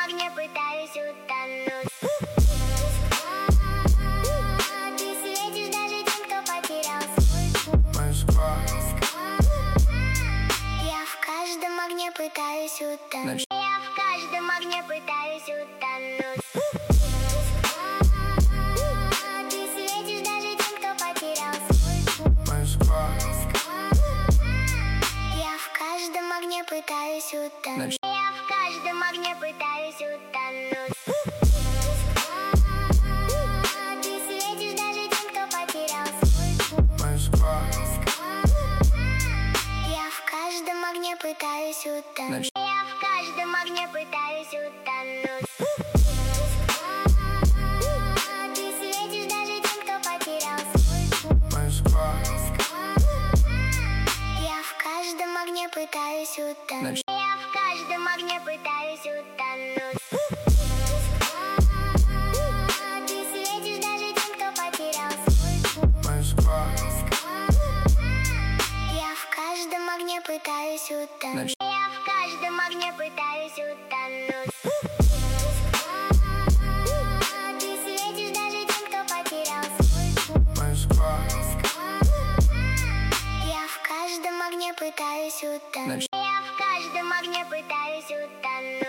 огне пытаюсь утонуть. Ты светишь даже тем, кто потерял свой путь. Москва. Я в каждом огне пытаюсь утонуть. Я в каждом огне пытаюсь утонуть. Ты светишь даже тем, кто потерял свой путь. Москва. Я в каждом огне пытаюсь утонуть. Я в каждом огне пытаюсь утонуть. Ты светишь даже тем, кто потерял свой путь. Москва. Я в каждом огне пытаюсь утонуть. Я в каждом огне пытаюсь утонуть. Ты светишь даже тем, кто потерял свой путь. Москва. Я в каждом огне пытаюсь утонуть. Я в каждом огне пытаюсь утонуть. Ты светишь даже тем, кто потерял свой путь. Москва. Я в каждом огне пытаюсь утонуть. Я в каждом огне пытаюсь утонуть. Ты светишь даже тем, кто потерял свой путь. Москва. Я в каждом огне пытаюсь утонуть. Я в каждом огне пытаюсь утонуть.